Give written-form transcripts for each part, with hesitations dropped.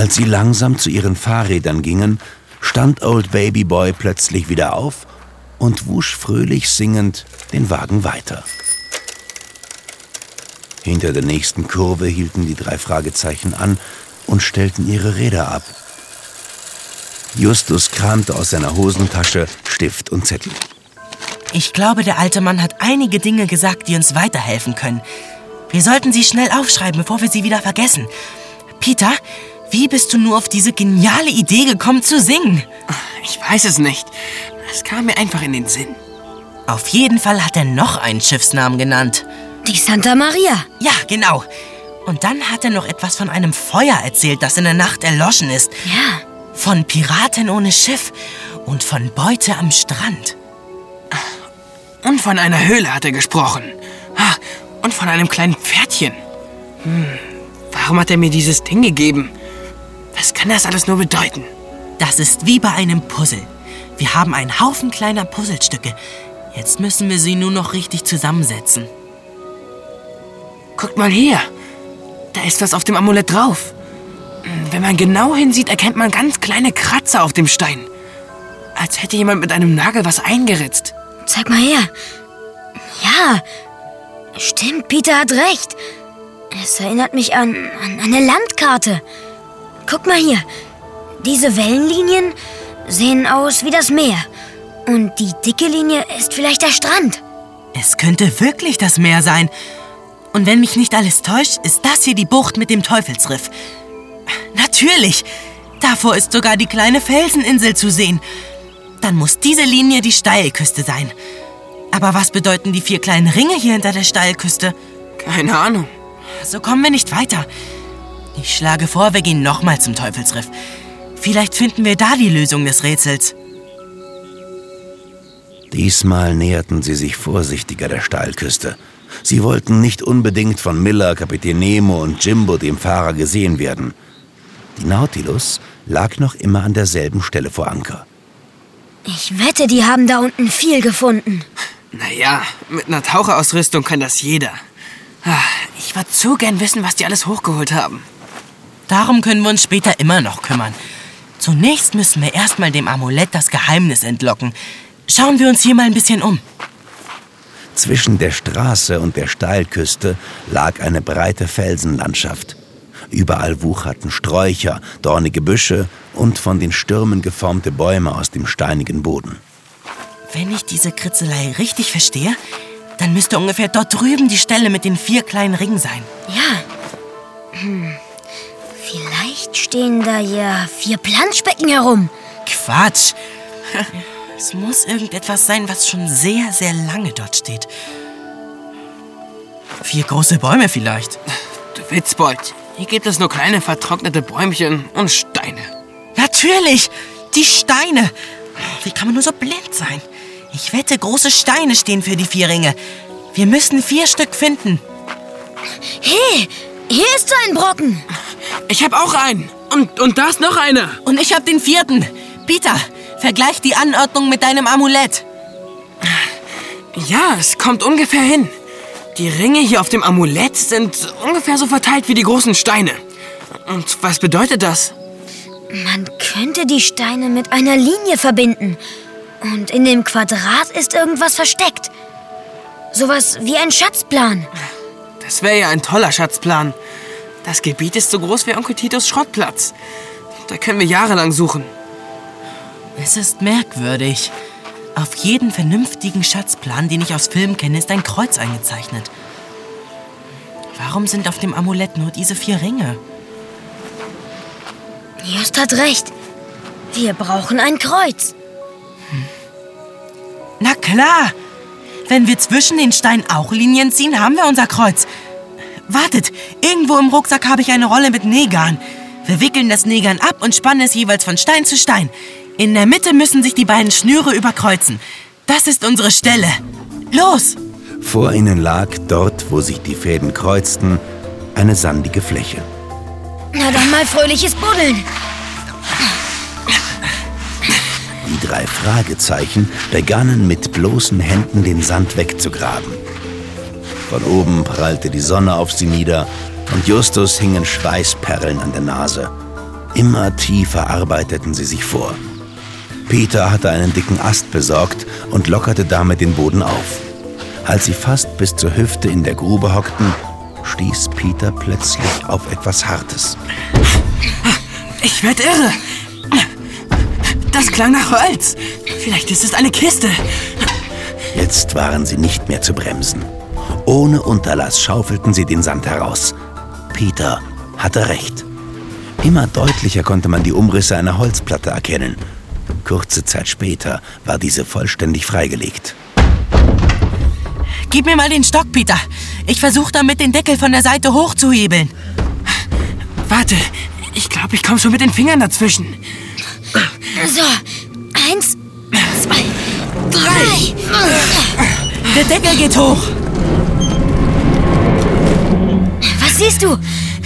Als sie langsam zu ihren Fahrrädern gingen, stand Old Baby Boy plötzlich wieder auf und wusch fröhlich singend den Wagen weiter. Hinter der nächsten Kurve hielten die 3 Fragezeichen an und stellten ihre Räder ab. Justus kramte aus seiner Hosentasche Stift und Zettel. Ich glaube, der alte Mann hat einige Dinge gesagt, die uns weiterhelfen können. Wir sollten sie schnell aufschreiben, bevor wir sie wieder vergessen. Peter, wie bist du nur auf diese geniale Idee gekommen zu singen? Ich weiß es nicht. Es kam mir einfach in den Sinn. Auf jeden Fall hat er noch einen Schiffsnamen genannt. Die Santa Maria. Ja, genau. Und dann hat er noch etwas von einem Feuer erzählt, das in der Nacht erloschen ist. Ja. Von Piraten ohne Schiff und von Beute am Strand. Und von einer Höhle hat er gesprochen. Und von einem kleinen Pferdchen. Warum hat er mir dieses Ding gegeben? Was kann das alles nur bedeuten? Das ist wie bei einem Puzzle. Wir haben einen Haufen kleiner Puzzlestücke. Jetzt müssen wir sie nur noch richtig zusammensetzen. Guckt mal hier. Da ist was auf dem Amulett drauf. Wenn man genau hinsieht, erkennt man ganz kleine Kratzer auf dem Stein. Als hätte jemand mit einem Nagel was eingeritzt. Zeig mal her. Ja, stimmt, Peter hat recht. Es erinnert mich an eine Landkarte. Guck mal hier. Diese Wellenlinien sehen aus wie das Meer. Und die dicke Linie ist vielleicht der Strand. Es könnte wirklich das Meer sein. Und wenn mich nicht alles täuscht, ist das hier die Bucht mit dem Teufelsriff. Natürlich! Davor ist sogar die kleine Felseninsel zu sehen. Dann muss diese Linie die Steilküste sein. Aber was bedeuten die 4 kleinen Ringe hier hinter der Steilküste? Keine Ahnung. So kommen wir nicht weiter. Ich schlage vor, wir gehen nochmal zum Teufelsriff. Vielleicht finden wir da die Lösung des Rätsels. Diesmal näherten sie sich vorsichtiger der Steilküste. Sie wollten nicht unbedingt von Miller, Kapitän Nemo und Jimbo, dem Fahrer, gesehen werden. Die Nautilus lag noch immer an derselben Stelle vor Anker. Ich wette, die haben da unten viel gefunden. Naja, mit einer Taucherausrüstung kann das jeder. Ich würde so gern wissen, was die alles hochgeholt haben. Darum können wir uns später immer noch kümmern. Zunächst müssen wir erstmal dem Amulett das Geheimnis entlocken. Schauen wir uns hier mal ein bisschen um. Zwischen der Straße und der Steilküste lag eine breite Felsenlandschaft. Überall wucherten Sträucher, dornige Büsche und von den Stürmen geformte Bäume aus dem steinigen Boden. Wenn ich diese Kritzelei richtig verstehe, dann müsste ungefähr dort drüben die Stelle mit den 4 kleinen Ringen sein. Ja. Vielleicht stehen da ja 4 Planschbecken herum. Quatsch. Es muss irgendetwas sein, was schon sehr, sehr lange dort steht. 4 große Bäume vielleicht. Du Witzbold, hier gibt es nur kleine vertrocknete Bäumchen und Steine. Natürlich, die Steine. Wie kann man nur so blind sein? Ich wette, große Steine stehen für die 4 Ringe. Wir müssen 4 Stück finden. Hey, hier ist so ein Brocken. Ich habe auch einen. Und da ist noch einer. Und ich habe den 4. Peter, vergleich die Anordnung mit deinem Amulett. Ja, es kommt ungefähr hin. Die Ringe hier auf dem Amulett sind ungefähr so verteilt wie die großen Steine. Und was bedeutet das? Man könnte die Steine mit einer Linie verbinden. Und in dem Quadrat ist irgendwas versteckt. Sowas wie ein Schatzplan. Das wäre ja ein toller Schatzplan. Das Gebiet ist so groß wie Onkel Titos Schrottplatz. Da können wir jahrelang suchen. Es ist merkwürdig. Auf jeden vernünftigen Schatzplan, den ich aus Filmen kenne, ist ein Kreuz eingezeichnet. Warum sind auf dem Amulett nur diese 4 Ringe? Just hat recht. Wir brauchen ein Kreuz. Na klar! Wenn wir zwischen den Steinen auch Linien ziehen, haben wir unser Kreuz. Wartet, irgendwo im Rucksack habe ich eine Rolle mit Nähgarn. Wir wickeln das Nähgarn ab und spannen es jeweils von Stein zu Stein. In der Mitte müssen sich die beiden Schnüre überkreuzen. Das ist unsere Stelle. Los! Vor ihnen lag, dort, wo sich die Fäden kreuzten, eine sandige Fläche. Na dann mal fröhliches Buddeln. Die 3 Fragezeichen begannen mit bloßen Händen den Sand wegzugraben. Von oben prallte die Sonne auf sie nieder und Justus hingen Schweißperlen an der Nase. Immer tiefer arbeiteten sie sich vor. Peter hatte einen dicken Ast besorgt und lockerte damit den Boden auf. Als sie fast bis zur Hüfte in der Grube hockten, stieß Peter plötzlich auf etwas Hartes. Ich werd irre. Das klang nach Holz. Vielleicht ist es eine Kiste. Jetzt waren sie nicht mehr zu bremsen. Ohne Unterlass schaufelten sie den Sand heraus. Peter hatte recht. Immer deutlicher konnte man die Umrisse einer Holzplatte erkennen. Kurze Zeit später war diese vollständig freigelegt. Gib mir mal den Stock, Peter. Ich versuche damit, den Deckel von der Seite hochzuhebeln. Warte, ich glaube, ich komme schon mit den Fingern dazwischen. So, 1, 2, 3. Der Deckel geht hoch. Was siehst du?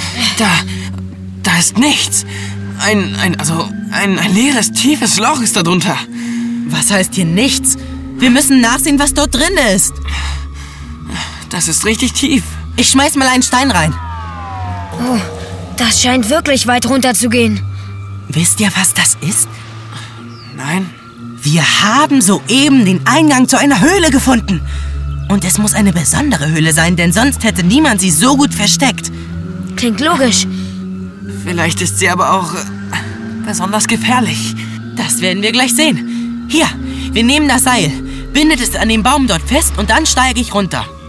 Da ist nichts. Ein leeres, tiefes Loch ist da drunter. Was heißt hier nichts? Wir müssen nachsehen, was dort drin ist. Das ist richtig tief. Ich schmeiß mal einen Stein rein. Oh, das scheint wirklich weit runter zu gehen. Wisst ihr, was das ist? Nein. Wir haben soeben den Eingang zu einer Höhle gefunden. Und es muss eine besondere Höhle sein, denn sonst hätte niemand sie so gut versteckt. Klingt logisch. Vielleicht ist sie aber auch besonders gefährlich. Das werden wir gleich sehen. Hier, wir nehmen das Seil, bindet es an den Baum dort fest und dann steige ich runter.